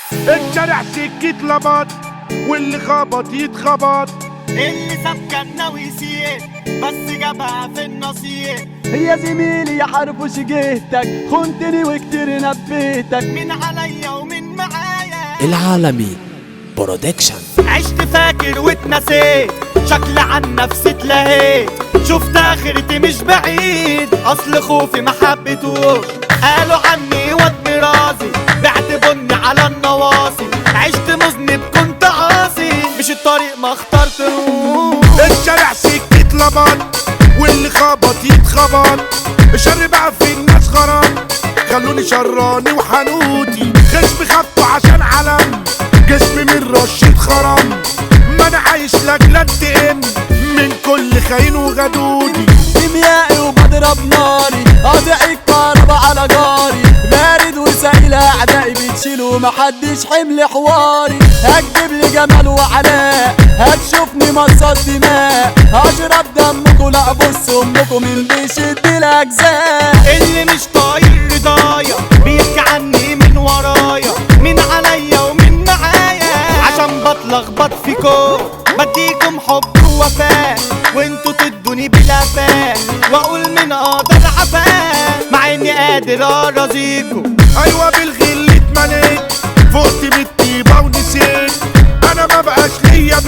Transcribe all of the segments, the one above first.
الشارع سكة لبط واللي خبط يتخبط. اللي ساب كنا ويسيق بس جابها في النصيق. يا زميلي يا حرفوش جهتك خنتني وكتير نبيتك. من عليا ومن معايا العالمي برودكشن. عشت فاكر واتنسيت شكل عن نفسي اتلهيت. شفت اخرتي مش بعيد اصل خوفي ما حبيتوش. قالوا عني واد مرازي بعت بني على النواصي. عشت مذنب كنت عاصي مش الطريق ما اخترتهوش. الشارع سكة لبط واللي خبط يتخبط. الشر بقى في الناس غرام خلوني شراني وحنوتي. خشم خبطه عشان علم جسمي من رشة خرم. ما انا عايش لاجل انتقم من كل خاين وغدودي. كيميائي وبضرب ناري قاطع الكهربا على جاري. بارد وسائل اعدائي بتشيلوا محدش حمل حواري. هكدب لي جمال وعلاء هتشوفني مصاص دماء. هشرب دمكوا لا بص امكوا من بيشد الاجزاء. اللي مش طايق رضايا بيحكي عني من ورايا. من عليا ومن معايا عشان بتلخبط فيكم. بديكم حب ووفاء وانتوا تدوني بلافاء. واقول من قدر عفاء مع اني قادر ارازيكم. ايوه بالغل اتمليت فقت بالطيبة ونسيت. انا ما بقاش ليا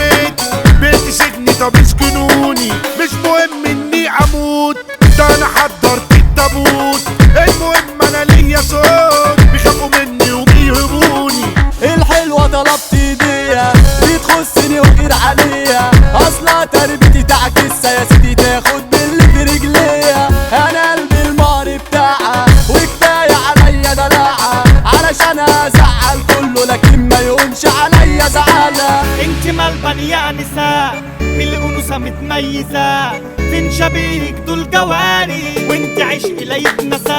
بيت سجني طب اسكنوني. مش مهم اني اموت ده انا حضرت التابوت. المهم انا ليا صوت بيخافوا مني وبيهبوني. الحلوة طلبت ايديها دي تخصني وغير عليها. اصلا تربيتي تعكس يا سيدي تاخد باللي في رجليها. انا قلبي المار بتاعها وكفاية عليا دلعها. علشان ازعل كله لكن ما يقومش عليا زعلها. انت ملبن يا نساء من الانوثة متميزة. فين شبيهك دول جواري وانت عشقي لا يتنسى.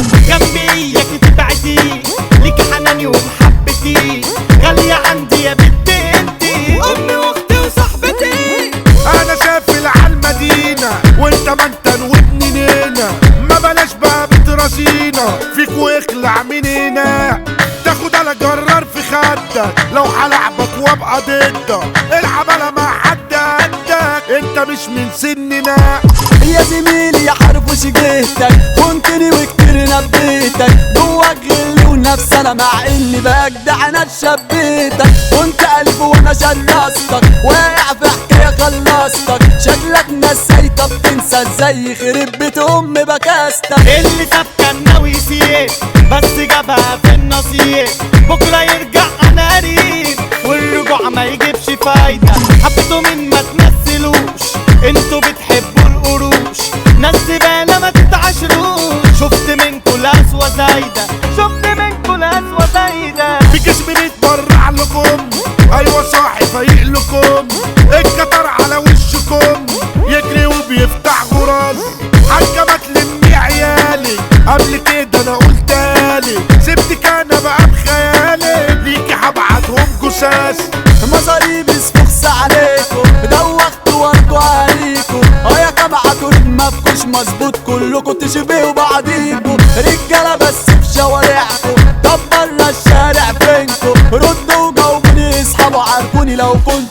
جنبي اياك تبعدي ليك حناني ومحبتي. غالية عندي يا بنتي انتي امي واختي وصاحبتي. انا سافل عالمدينة وانت ما انت وابني نينا. ما بلاش بقى بتراسينا فيك واخلع من هنا. تاخد على جرار في خدك لو هلعبك وابقى ضدك. العب انا مع حد قدك انت مش من سننا. يا زميلي يا حرفوش جهتك خنتني وكتير نبيتك. جواك غل ونفس انا مع اني بجدع انا اتشبيتك. كنت قلب وانا شرستك واقع في حكايه خلصتك. شكلك نسيت بتنسى ازاي يخرب بيت ام بكاستك. اللي ساب كنا ويسيق بس جابها في النصيق. بكره يرجع انا قريب والرجوع ما يجيبش فايده. حبيتوا من ما تمثلوش انتوا بتحبوا القروش. ناس زباله ما تتعاشروش. شفت منكوا القسوه زايده شفت منكوا القسوه زايده. بجسمي بيتبرع لكم ايوه صاحي فايق لكم. الكتر على وشكم يجري وبيفتح غراز. حاجه ما تلمي عيالي قبل كده انا قلتالي. سبتك انا بقى بخيالي ليكي هبعتهم جثاث. مصاريب اسفخس عليكم دوختوا وردوا عليكم. يا كبعتوا ما فيكوش مظبوط كلكوا تشبهوا بعضيكوا. رجاله بس في شوارعكوا طب برا الشارع فينكوا. ردوا وجاوبوني اصحابوا عارفوني لو كنت